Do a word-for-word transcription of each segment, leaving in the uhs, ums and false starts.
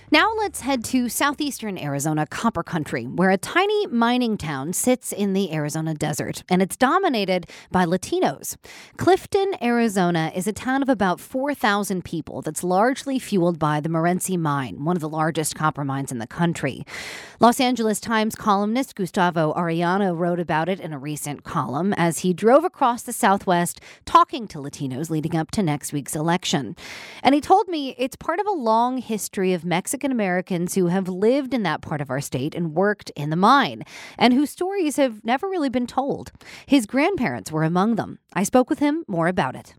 Now let's head to southeastern Arizona, Copper Country, where a tiny mining town sits in the Arizona desert, and it's dominated by Latinos. Clifton, Arizona is a town of about four thousand people that's largely fueled by the Morenci mine, one of the largest copper mines in the country. Los Angeles Times columnist Gustavo Arellano wrote about it in a recent column as he drove across the Southwest talking to Latinos leading up to next week's election. And he told me it's part of a long history of Mexican Americans who have lived in that part of our state and worked in the mine, and whose stories have never really been told. His grandparents were among them. I spoke with him more about it.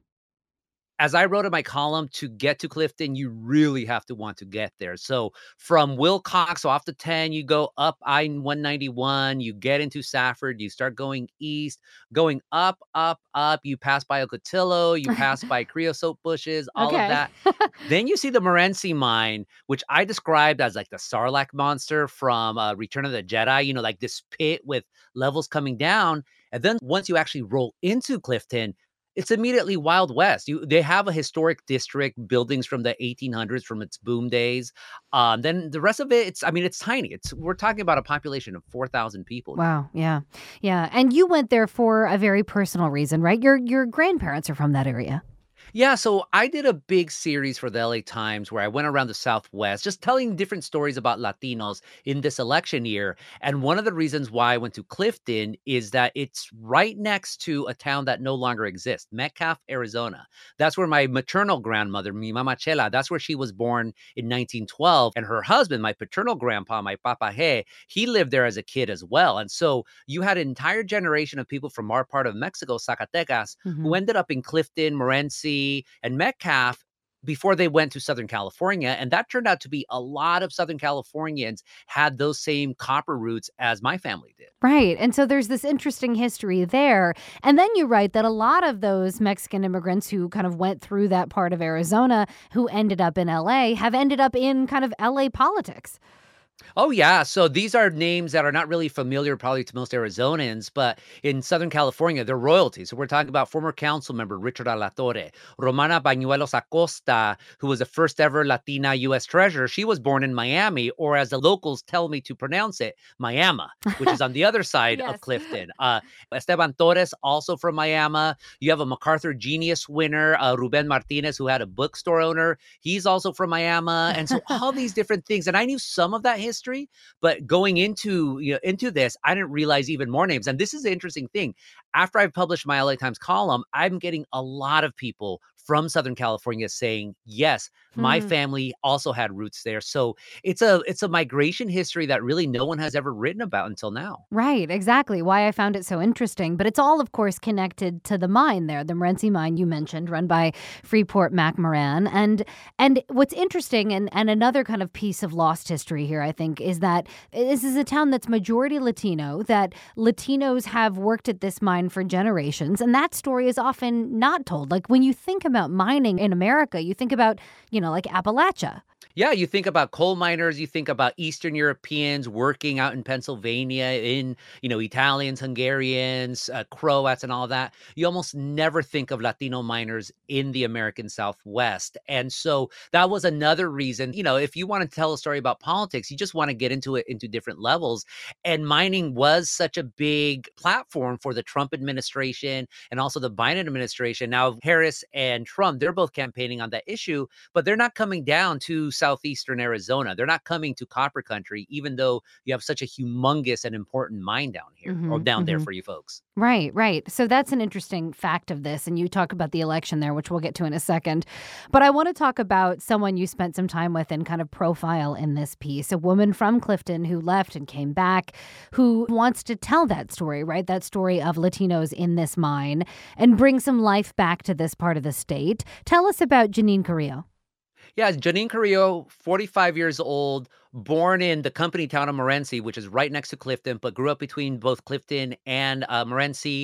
As I wrote in my column, to get to Clifton, you really have to want to get there. So from Wilcox off the ten, you go up I one ninety-one, you get into Safford, you start going east, going up, up, up. You pass by Ocotillo, you pass by creosote bushes, all of Okay. that. Then you see the Morenci mine, which I described as like the Sarlacc monster from uh, Return of the Jedi, you know, like this pit with levels coming down. And then once you actually roll into Clifton, it's immediately Wild West. You They have a historic district, buildings from the eighteen hundreds from its boom days. Um, then the rest of it, it's I mean, it's tiny. It's We're talking about a population of four thousand people here. Wow. Yeah. Yeah. And you went there for a very personal reason, right? Your your grandparents are from that area. Yeah, so I did a big series for the L A Times where I went around the Southwest, just telling different stories about Latinos in this election year. And one of the reasons why I went to Clifton is that it's right next to a town that no longer exists, Metcalfe, Arizona. That's where my maternal grandmother, mi mama Chela, that's where she was born in nineteen twelve. And her husband, my paternal grandpa, my papa He, he lived there as a kid as well. And so you had an entire generation of people from our part of Mexico, Zacatecas, who ended up in Clifton, Morenci, and Metcalfe before they went to Southern California. And that turned out to be a lot of Southern Californians had those same copper roots as my family did. Right. And so there's this interesting history there. And then you write that a lot of those Mexican immigrants who kind of went through that part of Arizona, who ended up in L A, have ended up in kind of L A politics. Oh, yeah. So these are names that are not really familiar probably to most Arizonans, but in Southern California, they're royalty. So we're talking about former council member Richard Alatorre, Romana Bañuelos Acosta, who was the first ever Latina U S treasurer. She was born in Miami, or as the locals tell me to pronounce it, Miami, which is on the other side Yes. of Clifton. Uh, Esteban Torres, also from Miami. You have a MacArthur Genius winner, uh, Ruben Martinez, who had a bookstore owner. He's also from Miami. And so all these different things. And I knew some of that history, but going into you know into this, I didn't realize even more names. And this is the interesting thing. After I've published my L A Times column, I'm getting a lot of people from Southern California saying, yes, my Hmm. family also had roots there. So it's a it's a migration history that really no one has ever written about until now. Right, exactly. Why I found it so interesting. But it's all, of course, connected to the mine there, the Morenci mine you mentioned, run by Freeport McMoran. And and what's interesting, and, and another kind of piece of lost history here, I think, is that this is a town that's majority Latino, that Latinos have worked at this mine for generations. And that story is often not told. Like when you think about mining in America, you think about, you know, like Appalachia. Yeah, you think about coal miners, you think about Eastern Europeans working out in Pennsylvania, in, you know, Italians, Hungarians, uh, Croats, and all that. You almost never think of Latino miners in the American Southwest. And so that was another reason, you know, if you want to tell a story about politics, you just want to get into it into different levels. And mining was such a big platform for the Trump administration and also the Biden administration. Now, Harris and Trump, they're both campaigning on that issue, but they're not coming down to southeastern Arizona. They're not coming to copper country, even though you have such a humongous and important mine down here or Hmm. down there Hmm. for you folks. Right, right. So that's an interesting fact of this. And you talk about the election there, which we'll get to in a second. But I want to talk about someone you spent some time with and kind of profile in this piece, a woman from Clifton who left and came back, who wants to tell that story, right? That story of Latinos in this mine and bring some life back to this part of the state. Tell us about Janine Carrillo. Yeah, Janine Carrillo, forty-five years old, born in the company town of Morenci, which is right next to Clifton, but grew up between both Clifton and uh, Morenci.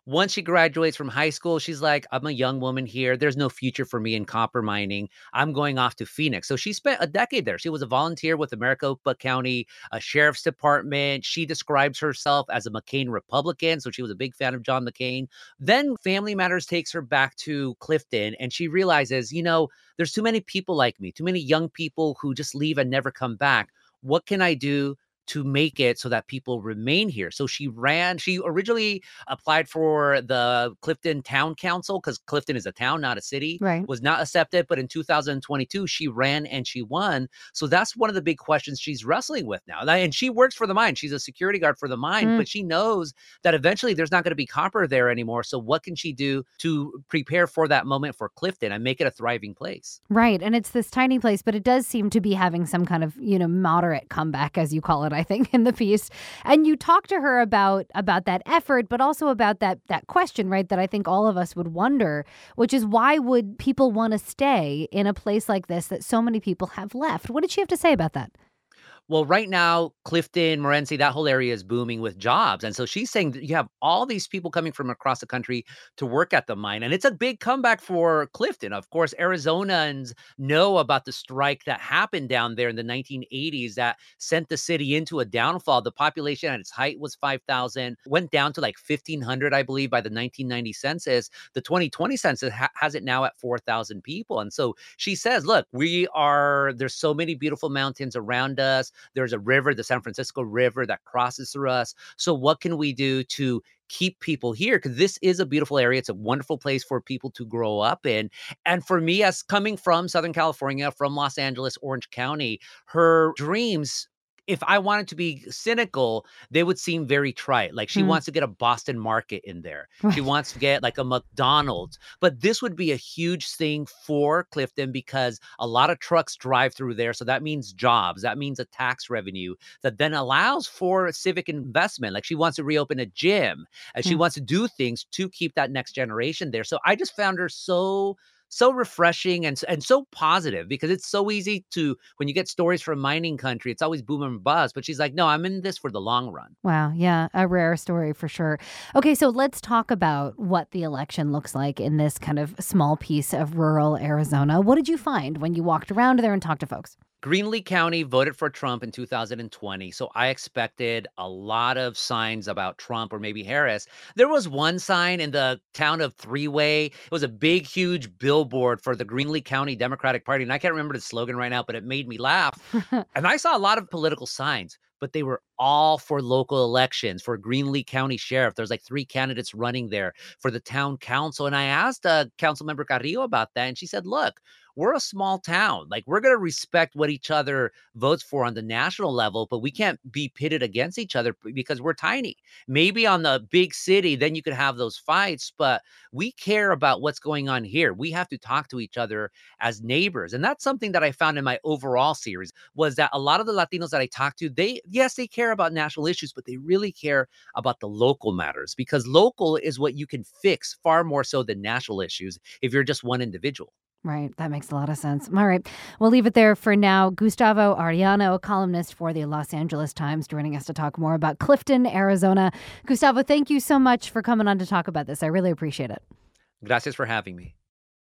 Once she graduates from high school, she's like, I'm a young woman here. There's no future for me in copper mining. I'm going off to Phoenix. So she spent a decade there. She was a volunteer with the Maricopa County uh, Sheriff's Department. She describes herself as a McCain Republican. So she was a big fan of John McCain. Then Family Matters takes her back to Clifton and she realizes, you know, there's too many people like me, too many young people who just leave and never come back. What can I do to make it so that people remain here? So she ran, she originally applied for the Clifton Town Council because Clifton is a town, not a city, Right. was not accepted. But in two thousand twenty-two, she ran and she won. So that's one of the big questions she's wrestling with now. And she works for the mine. She's a security guard for the mine, Mm. but she knows that eventually there's not going to be copper there anymore. So what can she do to prepare for that moment for Clifton and make it a thriving place? Right. And it's this tiny place, but it does seem to be having some kind of, you know, moderate comeback, as you call it, I think, in the piece. And you talk to her about about that effort, but also about that that question, right, that I think all of us would wonder, which is why would people want to stay in a place like this that so many people have left? What did she have to say about that? Well, right now, Clifton, Morenci, that whole area is booming with jobs. And so she's saying that you have all these people coming from across the country to work at the mine. And it's a big comeback for Clifton. Of course, Arizonans know about the strike that happened down there in the nineteen eighties that sent the city into a downfall. The population at its height was five thousand, went down to like fifteen hundred, I believe, by the nineteen ninety census. The twenty twenty census ha- has it now at four thousand people. And so she says, look, we are, there's so many beautiful mountains around us. There's a river, the San Francisco River, that crosses through us. So what can we do to keep people here? Because this is a beautiful area. It's a wonderful place for people to grow up in. And for me, as coming from Southern California, from Los Angeles, Orange County, her dreams, if I wanted to be cynical, they would seem very trite. Like she Mm. wants to get a Boston Market in there. She Right. wants to get like a McDonald's. But this would be a huge thing for Clifton because a lot of trucks drive through there. So that means jobs. That means a tax revenue that then allows for civic investment. Like she wants to reopen a gym and she Mm. wants to do things to keep that next generation there. So I just found her so so refreshing and and so positive because it's so easy to, when you get stories from mining country, it's always boom and bust. But she's like, no, I'm in this for the long run. Wow. Yeah. A rare story for sure. Okay. So let's talk about what the election looks like in this kind of small piece of rural Arizona. What did you find when you walked around there and talked to folks? Greenlee County voted for Trump in two thousand twenty. So I expected a lot of signs about Trump or maybe Harris. There was one sign in the town of Three Way. It was a big, huge billboard for the Greenlee County Democratic Party. And I can't remember the slogan right now, but it made me laugh. And I saw a lot of political signs, but they were all for local elections for Greenlee County Sheriff. There's like three candidates running there for the town council. And I asked uh, Council Member Carrillo about that. And she said, look, we're a small town. Like we're going to respect what each other votes for on the national level, but we can't be pitted against each other because we're tiny. Maybe on the big city, then you could have those fights, but we care about what's going on here. We have to talk to each other as neighbors. And that's something that I found in my overall series was that a lot of the Latinos that I talked to, they, yes, they care about national issues, but they really care about the local matters because local is what you can fix far more so than national issues if you're just one individual. Right. That makes a lot of sense. All right. We'll leave it there for now. Gustavo Arellano, a columnist for the Los Angeles Times, joining us to talk more about Clifton, Arizona. Gustavo, thank you so much for coming on to talk about this. I really appreciate it. Gracias for having me.